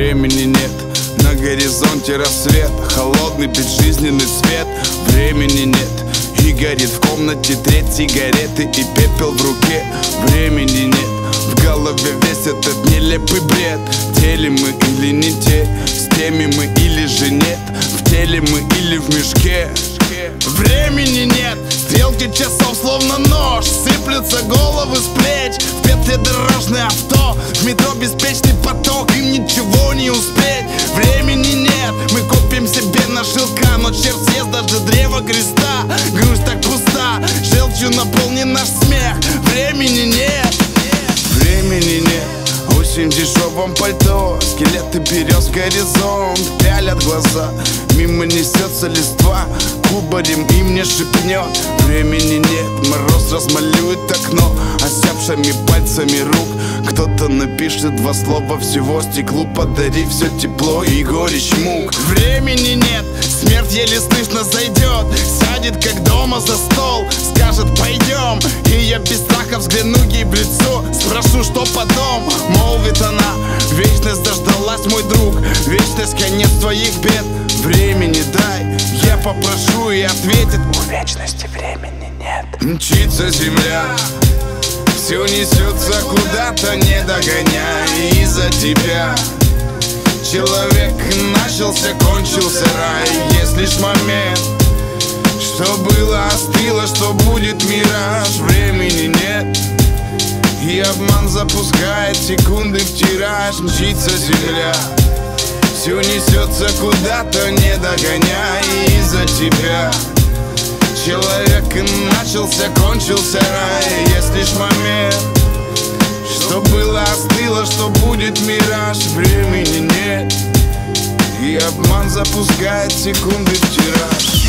времени нет. На горизонте рассвет, холодный безжизненный свет. Времени нет, и горит в комнате треть сигареты и пепел в руке. Времени нет, в голове весь этот нелепый бред. В теле мы или не те, с теми мы или же нет, в теле мы или в мешке. Времени нет, стрелки часов словно нож, сыплются головы с плеч. В петле дорожное авто, в метро беспечный поток, им ничего не успеть. Времени нет, мы копим себе на шелка, но черт съест даже древо креста. Грусть так пуста, желчью наполнен наш смех. Времени нет, времени нет. Осень в дешевом пальто, скелеты берез в горизонт пялят глаза. Мимо несется листва, кубарем им не шепнет. Времени нет, мороз размалюет окно осяпшими пальцами рук. Кто-то напишет два слова всего стеклу, подарив все тепло и горечь мук. Времени нет, смерть еле слышно зайдет, сядет как дома за стол, скажет пойдем. И я без страха взгляну ей в лицо, спрошу, что потом. Молвит она, вечность дождалась, мой друг, вечность конец твоих бед. Времени дай, я попрошу, и ответит: у вечности времени нет. Мчится земля, все несется куда-то, не догоняй. Из-за тебя человек начался, кончился рай. Есть лишь момент, что было, остыло, что будет мираж. Времени нет, и обман запускает секунды в тираж. Мчится земля, все несется куда-то, не догоняй. Из-за тебя человек начался, кончился рай. Есть лишь момент, что было, остыло, что будет мираж. Времени нет, и обман запускает секунды в тираж.